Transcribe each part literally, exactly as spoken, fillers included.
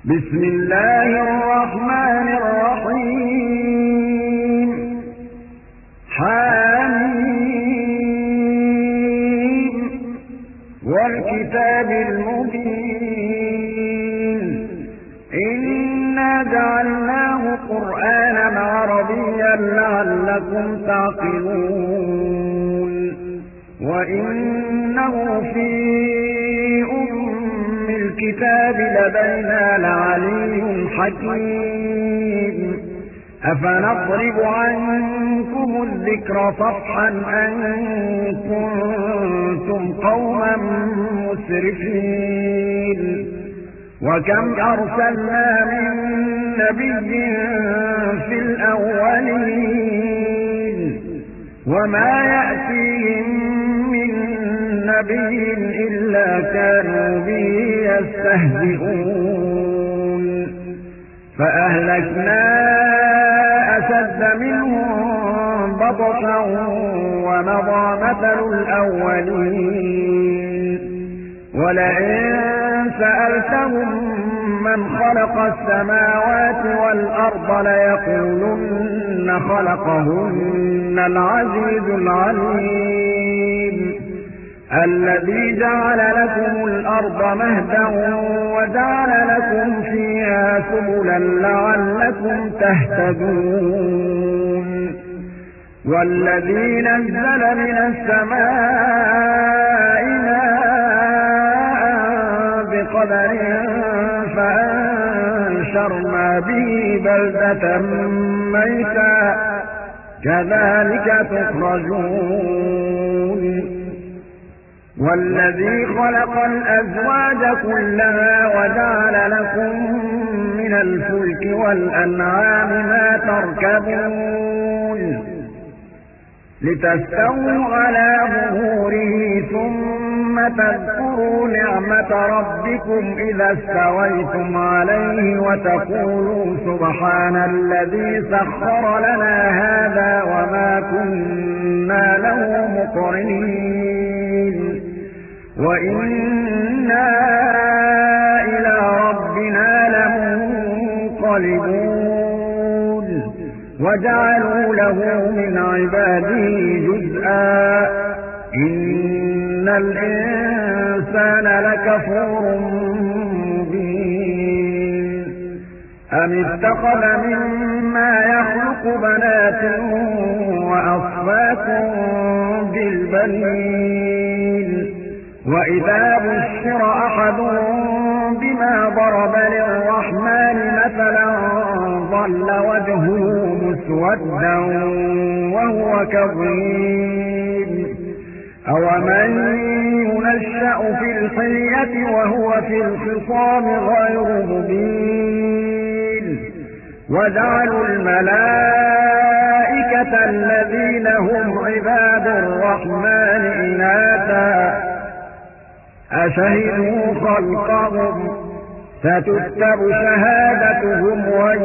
بسم الله الرحمن الرحيم حميم والكتاب المبين إنا جعلناه قرآنا عربيا لعلكم تعقلون وإنه في الكتاب لدينا لعلي حكيم أفنضرب عنكم الذكر صفحا أن كنتم قوما مسرفين وكم أرسلنا من نبي في الأولين وما يأتيهم من نبي إلا كانوا به يستهزئون فأهلكنا أشد منهم بطشا ومضى مثل الأولين ولئن سألتهم من خلق السماوات والأرض ليقولن خلقهن العزيز العليم الذي جعل لكم الأرض مهدا وجعل لكم فيها سبلا لعلكم تهتدون والذي نزل من السماء ماء بقدر فأنشرنا به بلدة ميتا كذلك تخرجون والذي خلق الأزواج كلها وجعل لكم من الفلك والأنعام ما تركبون لتستووا على ظهوره ثم تذكروا نعمة ربكم إذا استويتم عليه وتقولوا سبحان الذي سخر لنا هذا وما كنا له مقرنين وإنا إلى ربنا لمنقلبون وجعلوا له من عباده جزءا إن الإنسان لكفور مبين أم اتخذ مما يخلق بنات وأصفاكم بالبنين وإذا بشر أحدهم بما ضرب للرحمن مثلا ظل وجهه مسودا وهو كظيم أومن ينشأ في الحلية وهو في الخصام غير مبين وجعلوا الملائكة الذين هم عباد الرحمن إناثا أشهدوا خلقهم ستكتب شهادتهم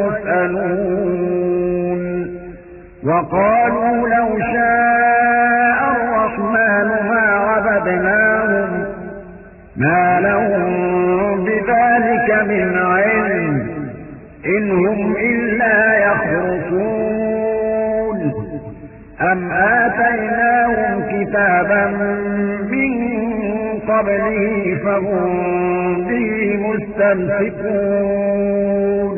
ويسألون وقالوا لو شاء الرحمن ما عبدناهم ما لهم بذلك من علم إن هم إلا يخرصون أم آتيناهم كتابا من قبله فهم به مستمسكون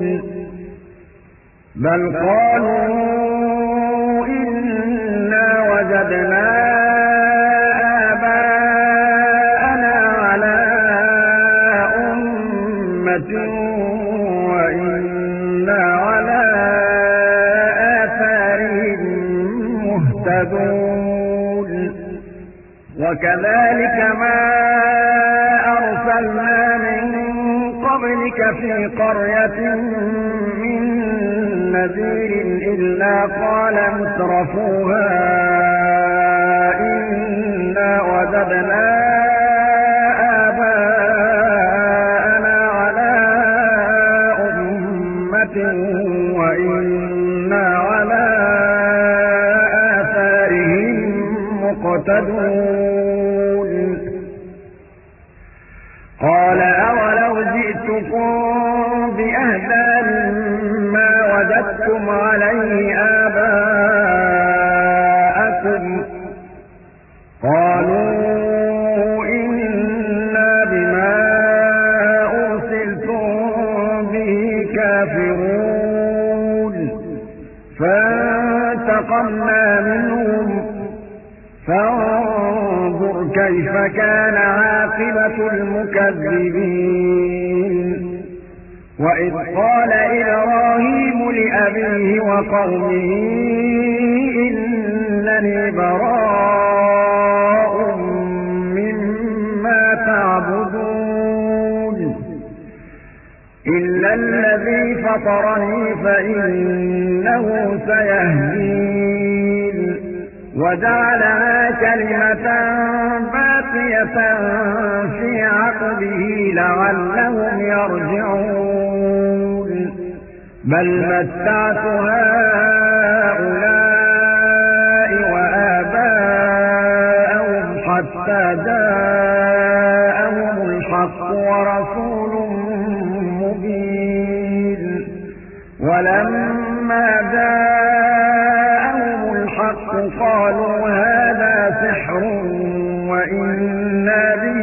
بل قالوا إنا وجدنا آباءنا على أمة وإنا على آثارهم مهتدون وكذلك ما أرسلنا من قبلك في قرية من نذير إلا قال مترفوها إنا وجدنا آباءنا على أمة وإنا على آثارهم مقتدون قال أولو جئت جئتكم بأهدى مما وجدتم عليه آباءكم قالوا إنا بما أرسلتم به كافرون فانتقمنا منهم فانظر كيف كان عاقبة المكذبين وإذ قال إبراهيم لأبيه وقومه إنني براء مما تعبدون إلا الذي فطرني فإنه سيهدين وجعلها كلمة باقية في عقبه لعلهم يرجعون بل متعت هؤلاء وآباءهم حتى جاءهم الحق ورسول مبين ولما جاءهم الحق قالوا هذا سحر وإنا به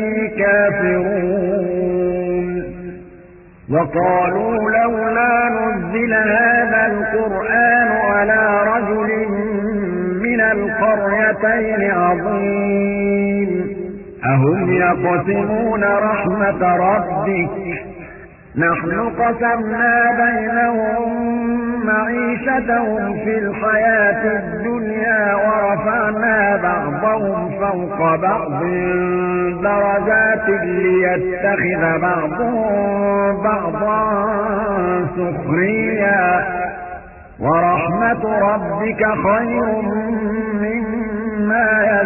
كافرون وقالوا لولا نزل هذا القرآن على رجل من القريتين عظيم أهم يقسمون رحمة ربك نحن قسمنا بينهم معيشتهم في الحياة الدنيا ورفعنا بعضهم فوق بعض درجات ليتخذ بعضهم بعضا سخريا ورحمة ربك خير مما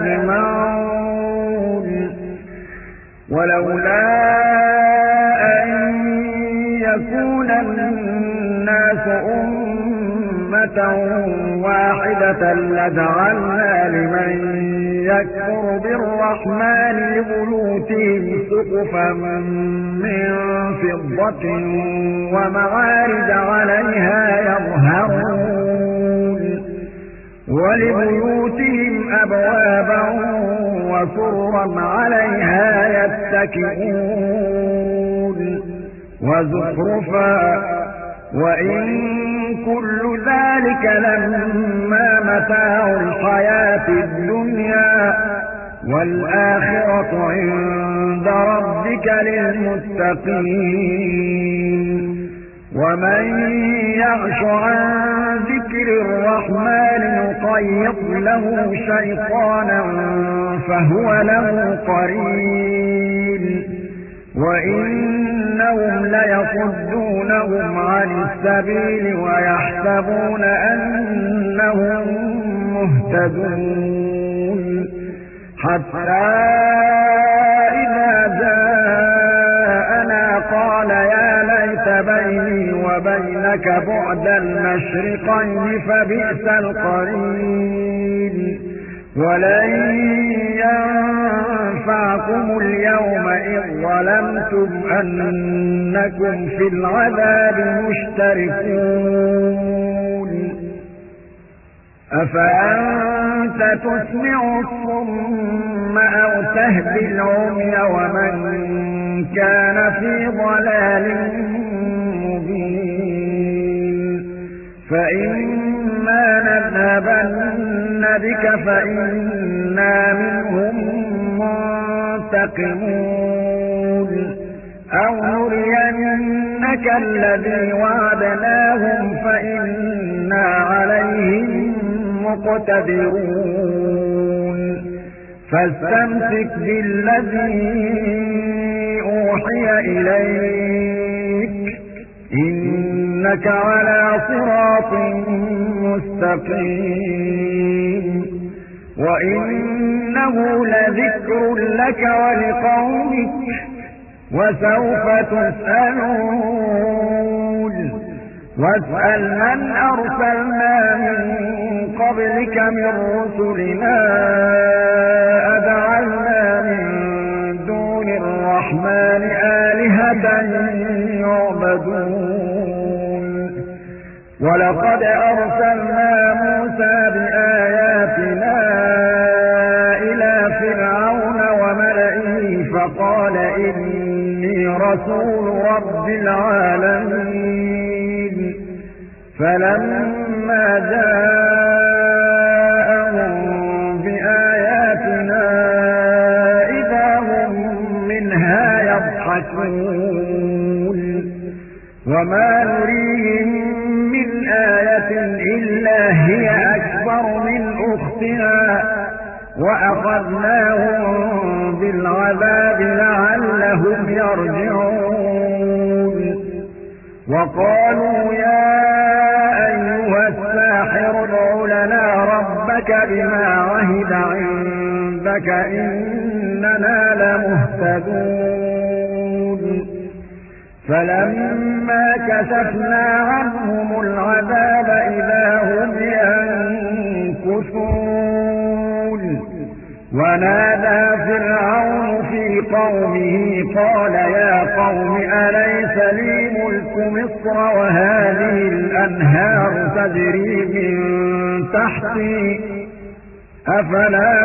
يجمعون ولولا أن يكون الناس أمة واحدة لجعلنا لمن يكفر بالرحمن لبيوتهم سقفا من فضة ومعارج عليها يظهرون ولبيوتهم أبوابا وسرا عليها يتكئون وزخرفا وإن كل ذلك لما متاع الحياة الدنيا والآخرة عند ربك للمتقين ومن يعش عن ذكر الرحمن نقيض له شيطانا فهو له قرين وإنهم ليصدونهم عن السبيل ويحسبون أنهم مهتدون حتى إذا جاءنا قال يا ليت بيني وبينك بعد المشرقين فبئس القرين ولن ينفعكم اليوم إذ ظلمتم أنكم في العذاب مشتركون أفأنت تسمع الصم أو تهدي العمي ومن كان في ضلال مبين فإما نذهبن بك فإنا منهم منتقمون أو نرينك الذي وعدناهم فإنا عليهم مقتدرون فاستمسك بالذي أوحي إليك إنك على صراط مستقيم وإنه لذكر لك ولقومك وسوف تسألون واسأل من أرسلنا من قبلك من رسلنا أجعلنا من دون الرحمن الرحمن آلهة يعبدون ولقد أرسلنا موسى بآياتنا إلى فرعون وملئه فقال إني رسول رب العالمين فلما جاءهم بآياتنا إذا هم منها يضحكون وما نريهم من آية إلا هي أكبر من أختها وأخذناهم بالعذاب لعلهم يرجعون وقالوا يا أيها الساحر ادع لنا ربك بما عهد عندك إننا لمهتدون فلما كشفنا عنهم العذاب إذا هم ينكثون ونادى فرعون في قومه قال يا قوم أليس لي ملك مصر وهذه الأنهار تجري من تحتي أفلا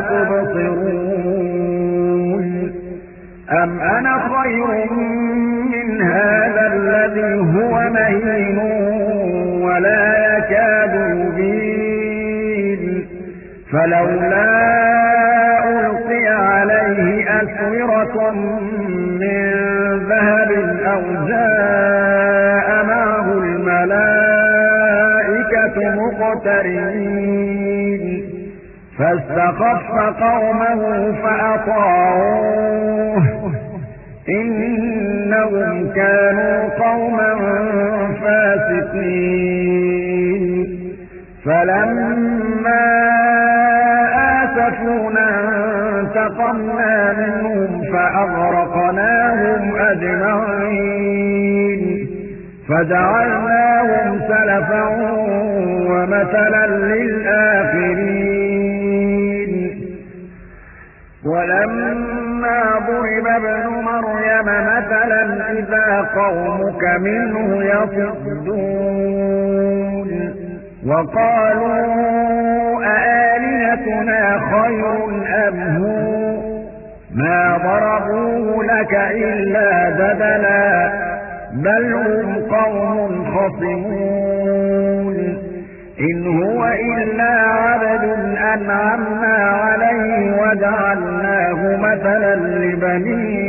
تبصرون أم أنا خير من هذا الذي هو مهين ولا يكاد يبين فلولا ألقي عليه أسورة من ذهب أو جاء معه الملائكة مقترنين فاستخف قومه فأطاعوه إنهم كانوا قوما فاسقين فلما آسفونا انتقمنا منهم فأغرقناهم أجمعين فجعلناهم سلفا ومثلا للآخرين ولما ضرب ابن مريم مثلا إذا قومك منه يصدون وقالوا أآلهتنا خير أم هو ما ضربوه لك إلا جدلا بل هم قوم خصمون إن هو إلا عبد أنعمنا عليه وجعلناه مثلا لبني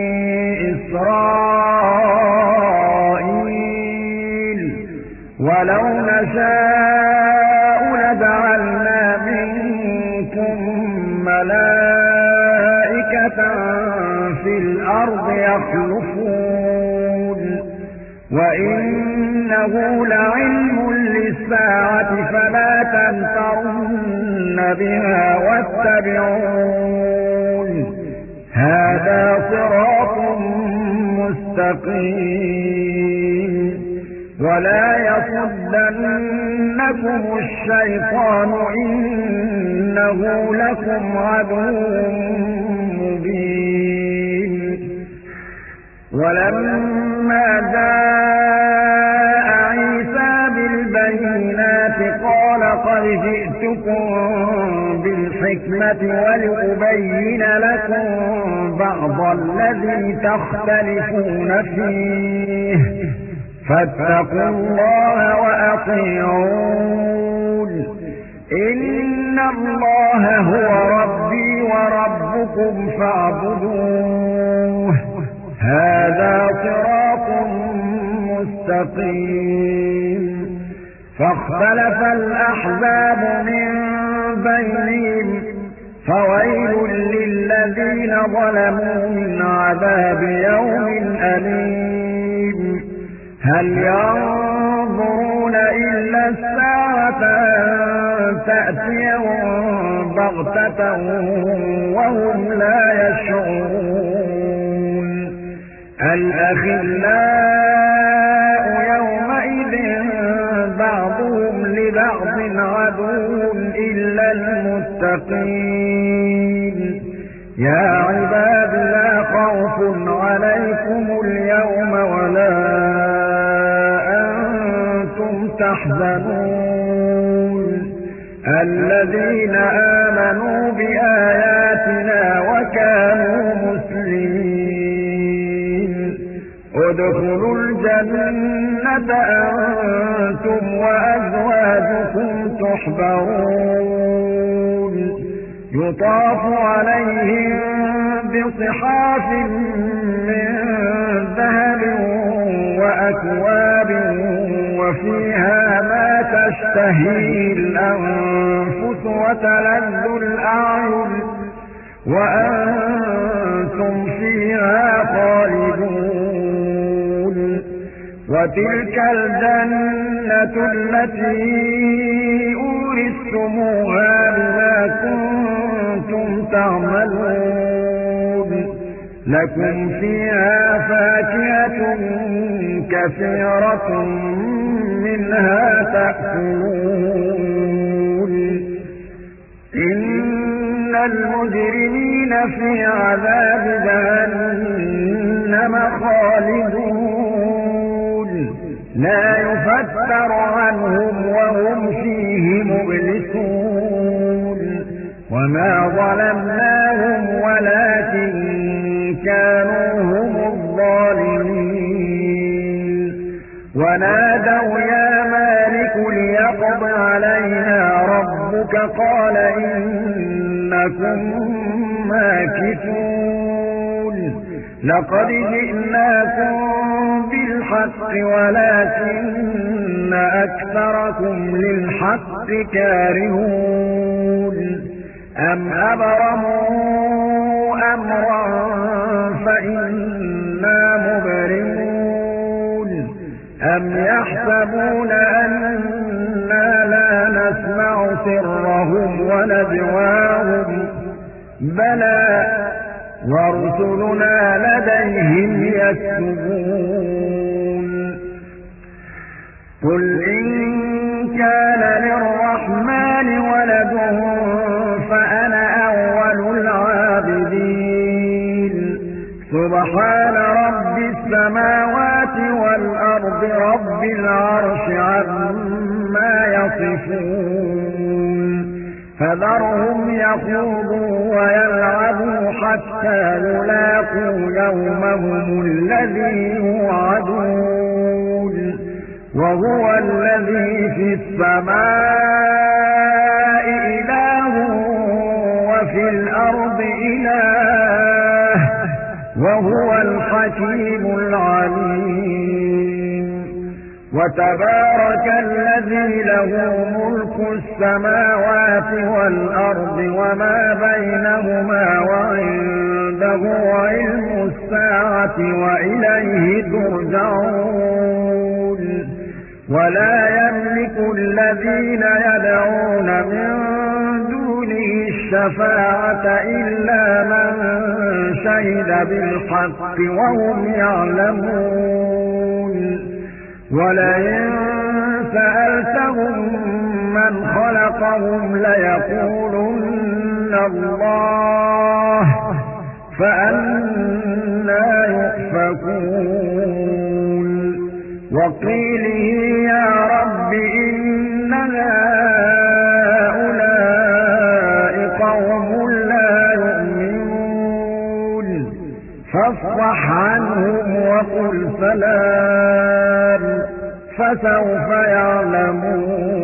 إسرائيل ولو نشاء لجعلنا منكم ملائكة في الأرض يخلفون وإنه لعلم للساعة فلا تمترن بها واتبعون هذا صراط مستقيم ولا يصدنكم الشيطان إنه لكم عدو مبين ولما جاء عيسى بالبينات قال قد جئتكم بالحكمة ولأبين لكم بعض الذي تختلفون فيه فاتقوا الله وأطيعون إن الله هو ربي وربكم فاعبدوه هذا صراط مستقيم فاختلف الأحزاب من بينهم فويل للذين ظلموا من عذاب يوم أليم هل ينظرون إلا الساعة أن تأتيهم بغتة وهم لا يشعرون الأخلاء يومئذ بعضهم لبعض عدو إلا المتقين يا عباد لا خوف عليكم عليكم اليوم ولا أنتم تحزنون الذين آمنوا بآياتنا وكانوا مسلمين ادخلوا الجنة أنتم وأزواجكم تحبرون يطاف عليهم بصحاف من ذهب وأكواب وفيها ما تشتهي الأنفس وتلذ الأعين وأنتم فيها خالدون وتلك الجنة التي أورثتموها بما كنتم تعملون لكم فيها فاكهة كثيرة منها تأكلون إن المجرمين في عذاب جهنم خالدون لا يفتر عنهم وهم فيه مبلسون وما ظلمناهم ولكن كانوا هم الظالمين ونادوا يا مالك ليقض علينا ربك قال إنكم ماكثون لقد جئناكم بالحق ولكن أكثركم للحق كارهون أم أبرموا أمرا فإنا مبرمون أم يحسبون أننا لا نسمع سرهم ونجواهم بلى ورسلنا لديهم يكتبون قل إن كان للرحمن ولد فأنا أول العابدين سبحان رب السماوات والأرض رب العرش عما يصفون فذرهم يخوضوا ويلعبوا حتى يلاقوا يومهم الذي يوعدون وهو الذي في السماء إله وفي الأرض إله وهو الحكيم العليم وتبارك الذي له ملك السماوات والأرض وما بينهما وعنده علم الساعة وإليه ترجعون ولا يملك الذين يدعون من دونه الشفاعة إلا من شهد بالحق وهم يعلمون ولئن سألتهم من خلقهم ليقولن الله فأنى يؤفكون وقيله يا رب إن هؤلاء قوم لا يؤمنون فاصفح عنهم وقل سلام فسوف يعلمون